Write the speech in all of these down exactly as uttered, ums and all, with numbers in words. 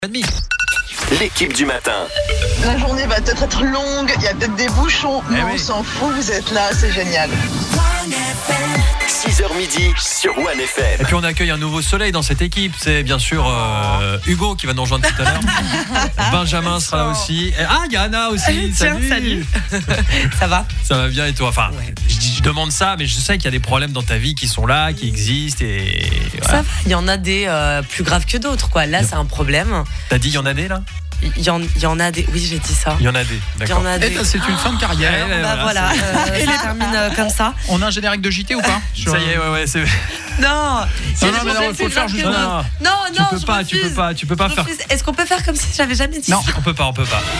Demi. L'équipe du matin. La journée va peut-être être longue, il y a peut-être des bouchons, mais Eh on oui. s'en fout, vous êtes là, c'est génial. six heures midi sur One F M. Et puis on accueille un nouveau soleil dans cette équipe. C'est bien sûr euh, Hugo qui va nous rejoindre tout à l'heure. Benjamin sera là aussi. Et- ah, il y a Anna aussi. Tiens, salut. Ça va? Ça va bien et toi? Enfin, Ouais. je, dis- je demande ça, mais je sais qu'il y a des problèmes dans ta vie qui sont là, qui existent. Et Ça voilà. va, il y en a des euh, plus graves que d'autres, quoi. Là, c'est un problème. T'as dit il y en a des là? Il y en, il y en a des. Oui, j'ai dit ça. Il y en a des. Il y D'accord. en a Eh des. ben, c'est une fin de carrière. Ouais, ouais, Bah voilà, voilà, euh, ça termine euh, comme ça. On a un générique de J T ou pas? Ça y est, ouais, ouais, c'est. Non, il y a non, des mais non, problèmes il faut le plus faire graves juste- que Non, d'autres. non, Non, tu non, peux je pas, tu peux refuse. pas, tu peux pas Je faire. refuse. Est-ce qu'on peut faire comme si j'avais jamais dit Non. ça? On peut pas, on peut pas.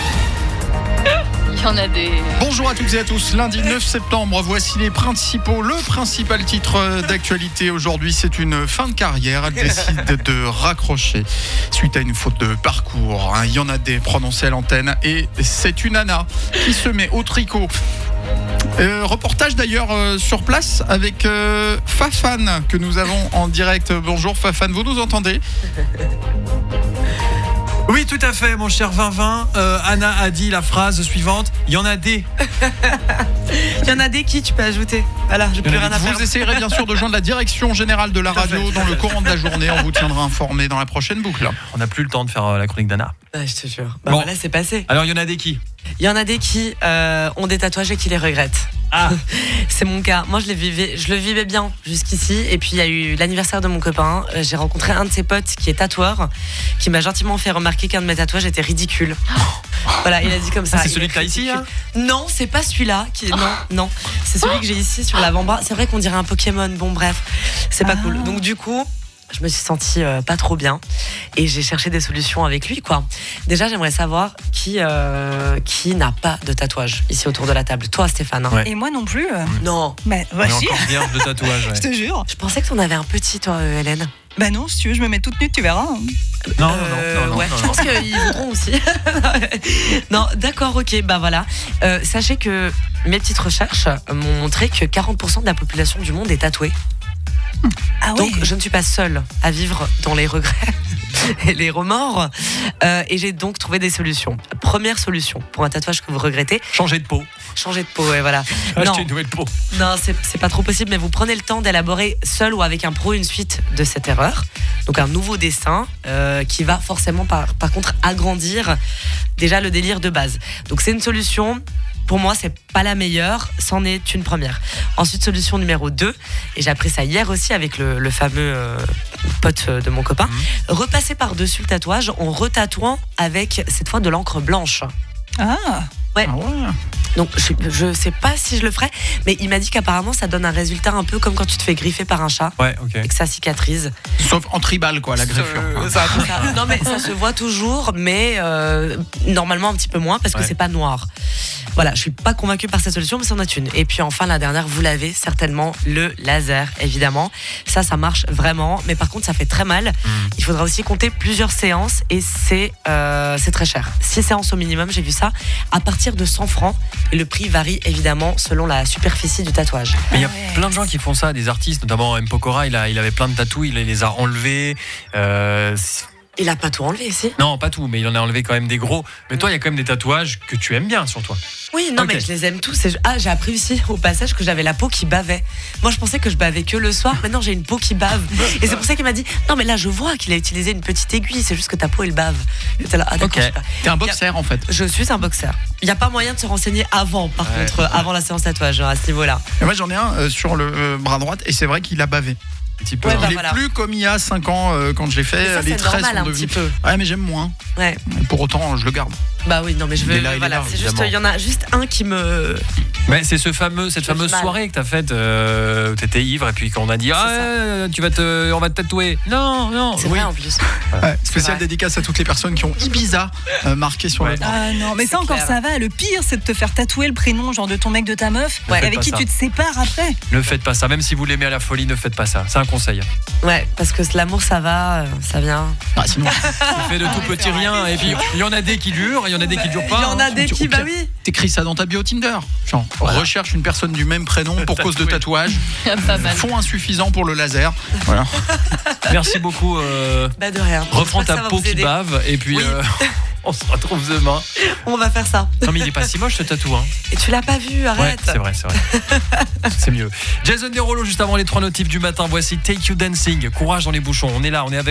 Il y en a des. Bonjour à toutes et à tous, lundi neuf septembre, voici les principaux, le principal titre d'actualité aujourd'hui, c'est une fin de carrière, elle décide de raccrocher suite à une faute de parcours, hein. Il y en a des prononcés à l'antenne et c'est une Anna qui se met au tricot. Euh, reportage d'ailleurs euh, sur place avec euh, Fafan que nous avons en direct. Bonjour Fafan, vous nous entendez? Oui, tout à fait, mon cher Vinvin. Euh, Anna a dit la phrase suivante. Il y en a des. Il y en a des qui tu peux ajouter. Voilà, j'ai plus rien à faire. Vous essayerez bien sûr de joindre la direction générale de la Tout à radio fait. dans le courant de la journée. On vous tiendra informé dans la prochaine boucle. On n'a plus le temps de faire euh, la chronique d'Anna. Ouais, je te jure. Bah Bon. voilà, c'est passé. Alors, il y en a des qui? Il y en a des qui euh, ont des tatouages et qui les regrettent. Ah, C'est mon cas. Moi, je, les vivais, je le vivais bien jusqu'ici. Et puis, il y a eu l'anniversaire de mon copain. Euh, J'ai rencontré un de ses potes qui est tatoueur, qui m'a gentiment fait remarquer qu'un de mes tatouages était ridicule. Voilà, il a dit comme ça. Ah, c'est Il celui est que t'as ici, ridicule. Non, c'est pas celui-là. Qui... Non, non. C'est celui que j'ai ici sur l'avant-bras. C'est vrai qu'on dirait un Pokémon. Bon, bref, c'est pas cool. Donc, du coup. Je me suis sentie euh, pas trop bien et j'ai cherché des solutions avec lui, quoi. Déjà, j'aimerais savoir qui, euh, qui n'a pas de tatouage ici autour de la table. Toi, Stéphane. hein Ouais. Et moi non plus. euh. Non. Bah, on bah est si, encore vierge de tatouage. Ouais. je te jure. Je pensais que t'en avais un petit, toi, euh, Hélène. Bah non, si tu veux, je me mets toute nue, tu verras. hein. Non, non, Euh, non, non, non, ouais, non, je non. pense qu'ils voudront aussi. Non, d'accord, ok, bah voilà. Euh, sachez que mes petites recherches m'ont montré que quarante pour cent de la population du monde est tatouée. Ah ouais. Donc, je ne suis pas seule à vivre dans les regrets et les remords. Euh, et j'ai donc trouvé des solutions. Première solution pour un tatouage que vous regrettez, Changer de peau. changer de peau. Ouais, voilà. Non, Acheter une nouvelle peau. non, c'est c'est pas trop possible, mais vous prenez le temps d'élaborer seul ou avec un pro une suite de cette erreur. Donc un nouveau dessin euh, qui va forcément par, par contre agrandir déjà le délire de base. Donc c'est une solution. Pour moi, c'est pas la meilleure, c'en est une première. Ensuite, solution numéro deux, et j'ai appris ça hier aussi avec le, le fameux euh, pote de mon copain, repasser par-dessus le tatouage en retatouant avec cette fois de l'encre blanche. Ah, Ouais. Ah ouais. Donc je, je sais pas si je le ferai, mais il m'a dit qu'apparemment ça donne un résultat un peu comme quand tu te fais griffer par un chat Ouais, ok. et que ça cicatrise. Sauf en tribal, quoi, la greffure. Euh, ça- ça- non mais ça se voit toujours, mais euh, normalement un petit peu moins parce que Ouais. c'est pas noir. Voilà, je suis pas convaincue par cette solution, mais c'en est une. Et puis enfin la dernière, vous l'avez certainement, le laser, évidemment. Ça, ça marche vraiment, mais par contre ça fait très mal. Il faudra aussi compter plusieurs séances et c'est euh, c'est très cher. Six séances au minimum, j'ai vu ça, à partir de cent francs. Et le prix varie évidemment selon la superficie du tatouage. Mais il y a Ah ouais. plein de gens qui font ça, des artistes, notamment M. Pokora, il, a, il avait plein de tatous, il les a enlevés. Euh, c'est- Il a pas tout enlevé ici. non, pas tout, mais il en a enlevé quand même des gros. Mais toi, il y a quand même des tatouages que tu aimes bien sur toi. Oui, non, Ok. mais je les aime tous. Et- Ah, j'ai appris aussi au passage que j'avais la peau qui bavait. Moi, je pensais que je bavais que le soir. Maintenant, j'ai une peau qui bave. Et c'est pour ça qu'il m'a dit non, mais là, je vois qu'il a utilisé une petite aiguille. C'est juste que ta peau, elle bave. J'étais là, ah, d'accord. Ok. je sais pas. T'es un boxer, en fait. Je suis un boxeur. Il n'y a pas moyen de se renseigner avant, par Ouais. contre, avant la séance tatouage, hein, à ce niveau-là. Et moi, j'en ai un euh, sur le euh, bras droit, et c'est vrai qu'il a bavé. Un petit peu. Ouais, hein. bah, Il est voilà. plus comme il y a cinq ans euh, quand je l'ai Mais fait. ça, Les c'est traits normal sont un devenus. petit peu. Ouais, mais j'aime moins. Ouais. Pour autant, je le garde. Bah oui, non, mais je Il veux. est là, il est voilà, là, c'est juste, évidemment. il y en a juste un qui me. Mais c'est ce fameux, cette Je me fameuse fais mal. soirée que t'as faite, euh, où t'étais ivre et puis qu'on a dit ah euh, tu vas te, on va te tatouer. Non, non. C'est oui. vrai en plus. Ouais, spécial vrai. dédicace à toutes les personnes qui ont Ibiza euh, marqué sur Ouais. le bras. Ah non, mais C'est ça encore clair. ça va. Le pire, c'est de te faire tatouer le prénom genre de ton mec, de ta meuf, Ne faites avec pas qui ça. tu te sépares après. Ne faites pas ça. Même si vous l'aimez à la folie, ne faites pas ça. C'est un conseil. Ouais, parce que l'amour, ça va, euh, ça vient. Ah, sinon, C'est fait de tout petit rien. Et puis il y en a des qui durent, il y en y en a des qui durent pas. Il y en a hein. des Tu- qui, au bah pire, oui. T'écris ça dans ta bio Tinder. Genre, Voilà. recherche une personne du même prénom pour cause de tatouage. Pas mal. Fond insuffisant pour le laser. Voilà. Merci beaucoup. euh, Bah de rien. Reprends J'espère que ta ça va peau vous qui aider. bave et puis Oui. euh, on se retrouve demain. On va faire ça. Non mais il est pas si moche ce tatou. Hein. Et tu l'as pas vu, Ouais, arrête. c'est vrai, c'est vrai. C'est mieux. Jason Derulo juste avant les trois notifs du matin. Voici Take You Dancing. Courage dans les bouchons. On est là, on est avec